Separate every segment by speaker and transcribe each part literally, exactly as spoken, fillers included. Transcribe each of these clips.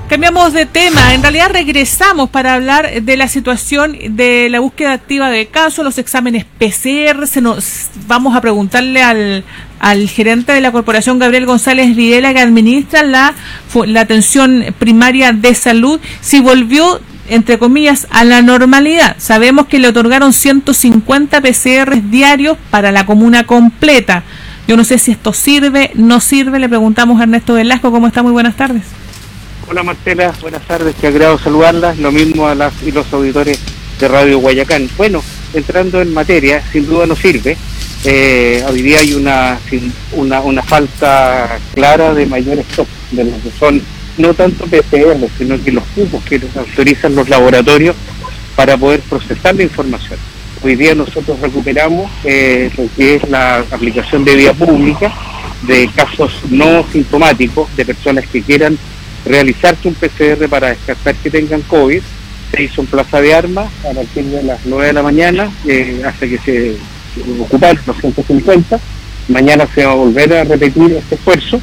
Speaker 1: Cambiamos de tema, en realidad regresamos para hablar de la situación de la búsqueda activa de casos, los exámenes P C R. Se nos, vamos a preguntarle al, al gerente de la corporación, Gabriel González Videla, que administra la, la atención primaria de salud, si volvió, entre comillas, a la normalidad. Sabemos que le otorgaron ciento cincuenta P C R diarios para la comuna completa. Yo no sé si esto sirve, no sirve, le preguntamos a Ernesto Velasco. ¿Cómo está? Muy buenas tardes.
Speaker 2: Hola Marcela, buenas tardes, qué agrado saludarlas, lo mismo a las y los auditores de Radio Guayacán. Bueno, entrando en materia, sin duda no sirve. Eh, hoy día hay una, una una falta clara de mayor stock de lo que son, no tanto P C R, sino que los cupos que nos autorizan los laboratorios para poder procesar la información. Hoy día nosotros recuperamos eh, lo que es la aplicación de vía pública de casos no sintomáticos, de personas que quieran realizarse un P C R para descartar que tengan COVID. Se hizo en Plaza de Armas a partir de las nueve de la mañana eh, hasta que se ocuparon los ciento cincuenta. Mañana se va a volver a repetir este esfuerzo.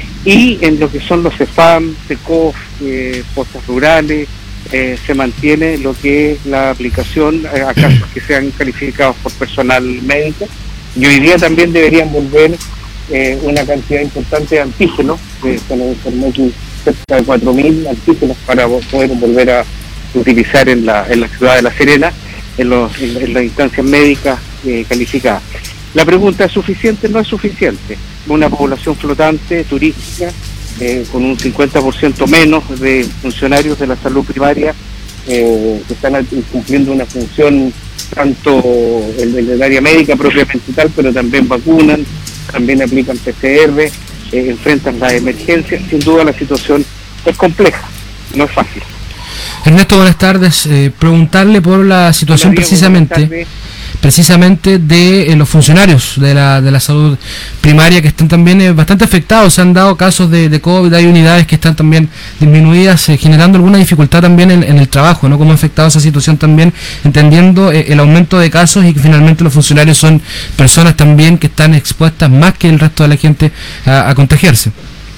Speaker 2: Y en lo que son los CEFAM, SECOF, eh, postas rurales, eh, se mantiene lo que es la aplicación eh, a casos que sean calificados por personal médico. Y hoy día también deberían volver eh, una cantidad importante de antígenos, que se nos informó que cerca de cuatro mil antígenos para poder volver a utilizar en la en la ciudad de La Serena, en, los, en, en las instancias médicas eh, calificadas. La pregunta, ¿es suficiente? No es suficiente. Una población flotante, turística, eh, con un cincuenta por ciento menos de funcionarios de la salud primaria eh, que están cumpliendo una función tanto en el área médica propiamente tal, pero también vacunan, también aplican P C R, Eh, enfrentan las emergencias. Sin duda la situación es compleja, no es fácil.
Speaker 3: Ernesto, buenas tardes. Eh, preguntarle por la situación precisamente precisamente de eh, los funcionarios de la de la salud primaria que están también eh, bastante afectados. Se han dado casos de, de COVID, hay unidades que están también disminuidas, eh, generando alguna dificultad también en, en el trabajo, ¿no? ¿Cómo ha afectado esa situación también, entendiendo eh, el aumento de casos y que finalmente los funcionarios son personas también que están expuestas más que el resto de la gente a, a contagiarse?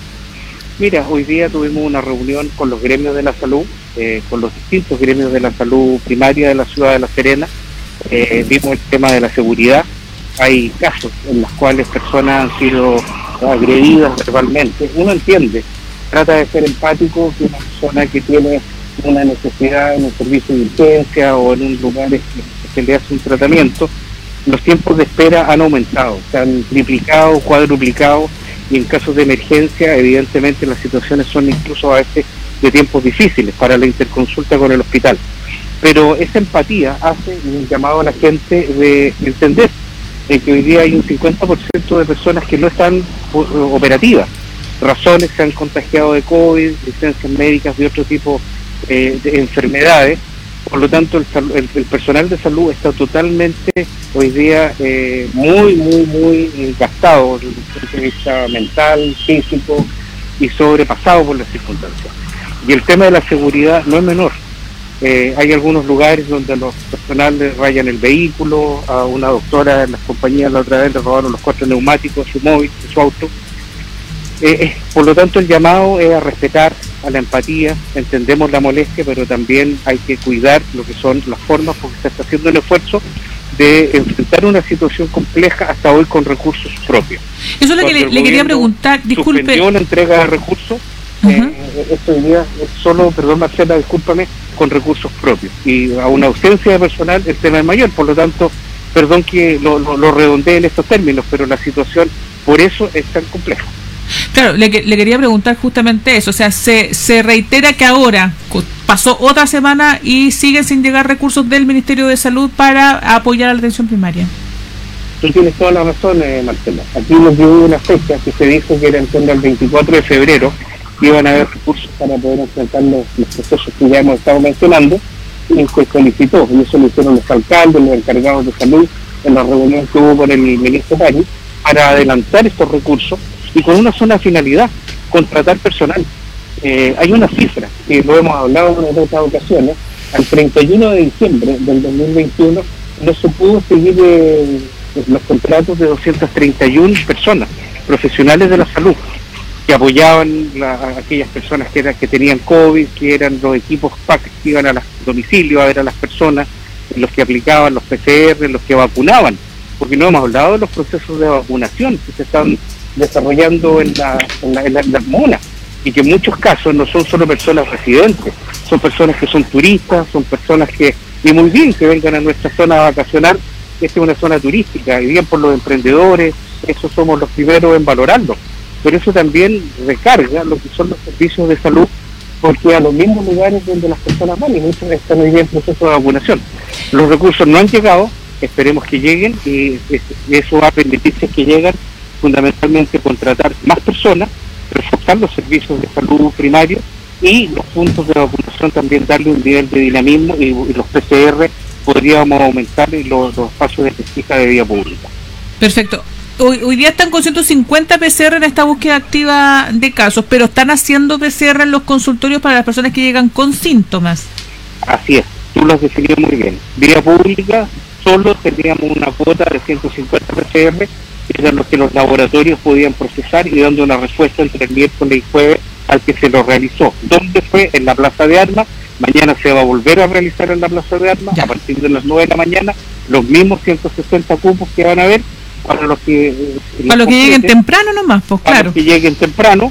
Speaker 2: Mira, hoy día tuvimos una reunión con los gremios de la salud, eh, con los distintos gremios de la salud primaria de la ciudad de La Serena. Eh, vimos el tema de la seguridad. Hay casos en los cuales personas han sido agredidas verbalmente. Uno entiende, trata de ser empático, que una persona que tiene una necesidad en un servicio de urgencia o en un lugar que se le hace un tratamiento, los tiempos de espera han aumentado, se han triplicado, cuadruplicado, y en casos de emergencia evidentemente las situaciones son incluso a veces de tiempos difíciles para la interconsulta con el hospital. Pero esa empatía hace un llamado a la gente de entender eh, que hoy día hay un cincuenta por ciento de personas que no están uh, operativas. Razones, se han contagiado de COVID, licencias médicas de otro tipo eh, de enfermedades. Por lo tanto, el, el, el personal de salud está totalmente hoy día eh, muy, muy, muy gastado desde el punto de vista mental, físico y sobrepasado por las circunstancias. Y el tema de la seguridad no es menor. Eh, hay algunos lugares donde los personales rayan el vehículo. A una doctora en las compañías la otra vez le robaron los cuatro neumáticos de su móvil, de su auto. Eh, eh, por lo tanto, el llamado es a respetar, a la empatía. Entendemos la molestia, pero también hay que cuidar lo que son las formas, porque se está haciendo el esfuerzo de enfrentar una situación compleja hasta hoy con recursos propios.
Speaker 1: Eso es lo que le, le quería preguntar, disculpe.
Speaker 2: Suspendió la entrega de recursos. Uh-huh. eh, esto hoy día es solo, perdón Marcela, discúlpame, con recursos propios. Y a una ausencia de personal el tema es mayor, por lo tanto, perdón que lo, lo, lo redondee en estos términos, pero la situación por eso es tan compleja.
Speaker 1: Claro, le, le quería preguntar justamente eso, o sea, se, se reitera que ahora pasó otra semana y siguen sin llegar recursos del Ministerio de Salud para apoyar a la atención primaria.
Speaker 2: Tú tienes toda la razón, eh, Marcela. Aquí nos dio una fecha que se dijo que era en torno al veinticuatro de febrero, que iban a haber recursos para poder enfrentar los, los procesos que ya hemos estado mencionando, y se solicitó, y eso lo hicieron los alcaldes, los encargados de salud, en la reunión que hubo con el ministro Pari, para adelantar estos recursos, y con una sola finalidad, contratar personal. Eh, hay una cifra, que lo hemos hablado en otras ocasiones, al treinta y uno de diciembre del dos mil veintiuno no se pudo seguir eh, los contratos de doscientas treinta y una personas, profesionales de la salud. que apoyaban la, a aquellas personas que, era, que tenían COVID, que eran los equipos P A C que iban a los domicilios a ver a las personas, los que aplicaban los P C R, los que vacunaban, porque no hemos hablado de los procesos de vacunación que se están desarrollando en la, en la, en la, en la comuna, y que en muchos casos no son solo personas residentes, son personas que son turistas, son personas que, y muy bien que vengan a nuestra zona a vacacionar. Esta es una zona turística, y bien por los emprendedores, eso somos los primeros en valorarlo, pero eso también recarga lo que son los servicios de salud, porque a los mismos lugares donde las personas van, y muchos están hoy día en proceso de vacunación. Los recursos no han llegado, esperemos que lleguen, y eso va a permitir que llegan, fundamentalmente contratar más personas, reforzar los servicios de salud primarios, y los puntos de vacunación también darle un nivel de dinamismo, y, y los P C R podríamos aumentar los, los espacios de pesquisa de vía pública.
Speaker 1: Perfecto. Hoy, hoy día están con ciento cincuenta P C R en esta búsqueda activa de casos, pero están haciendo P C R en los consultorios para las personas que llegan con síntomas.
Speaker 2: Así es, tú lo has definido muy bien. Vía pública solo teníamos una cuota de ciento cincuenta P C R, que eran los que los laboratorios podían procesar, y dando una respuesta entre el miércoles y jueves al que se lo realizó. ¿Dónde fue? En la Plaza de Armas. Mañana se va a volver a realizar en la Plaza de Armas, ya. A partir de las nueve de la mañana, los mismos ciento sesenta cupos que van a haber para los que... Eh,
Speaker 1: para los que lleguen temprano nomás, pues
Speaker 2: para
Speaker 1: claro.
Speaker 2: los que lleguen temprano,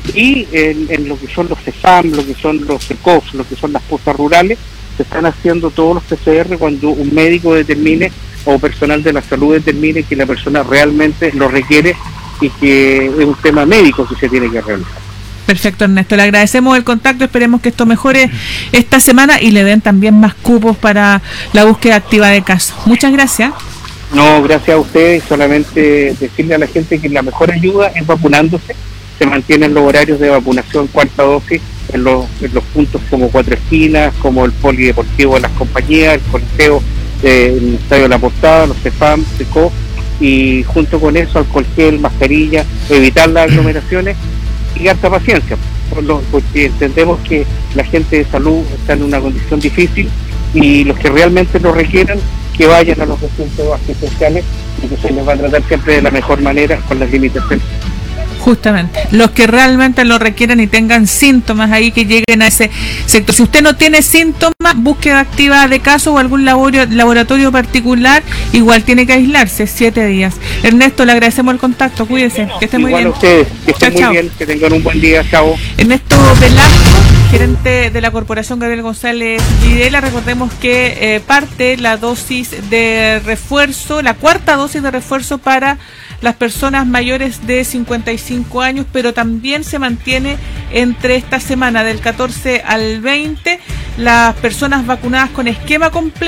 Speaker 2: y en, en lo que son los CEFAM, lo que son los CECOF, lo que son las postas rurales, se están haciendo todos los P C R cuando un médico determine, o personal de la salud determine que la persona realmente lo requiere, y que es un tema médico que se tiene que realizar.
Speaker 1: Perfecto, Ernesto, le agradecemos el contacto, esperemos que esto mejore esta semana y le den también más cupos para la búsqueda activa de casos. Muchas gracias.
Speaker 2: No, gracias a ustedes, solamente decirle a la gente que la mejor ayuda es vacunándose. Se mantienen los horarios de vacunación cuarta dosis en los, en los puntos como Cuatro Esquinas, como el Polideportivo de las Compañías, el Coliseo, eh, el Estadio de la Portada, los CEFAM, CECO, y junto con eso alcohol gel, mascarilla, evitar las aglomeraciones y harta paciencia, porque entendemos que la gente de salud está en una condición difícil, y los que realmente lo requieran, que vayan a los recintos asistenciales, y que se les va a tratar siempre de la mejor manera, con las limitaciones.
Speaker 1: Justamente, los que realmente lo requieran y tengan síntomas ahí, que lleguen a ese sector. Si usted no tiene síntomas, búsqueda activa de casos o algún laboratorio, laboratorio particular, igual tiene que aislarse siete días. Ernesto, le agradecemos el contacto, cuídese, que esté muy
Speaker 2: igual
Speaker 1: bien.
Speaker 2: A ustedes, que estén
Speaker 1: chao,
Speaker 2: muy
Speaker 1: chao.
Speaker 2: bien, que tengan un buen día, chao.
Speaker 1: Ernesto Velasco, gerente de la Corporación Gabriel González Videla. Recordemos que eh, parte la dosis de refuerzo, la cuarta dosis de refuerzo para las personas mayores de cincuenta y cinco años, pero también se mantiene entre esta semana del catorce al veinte las personas vacunadas con esquema completo.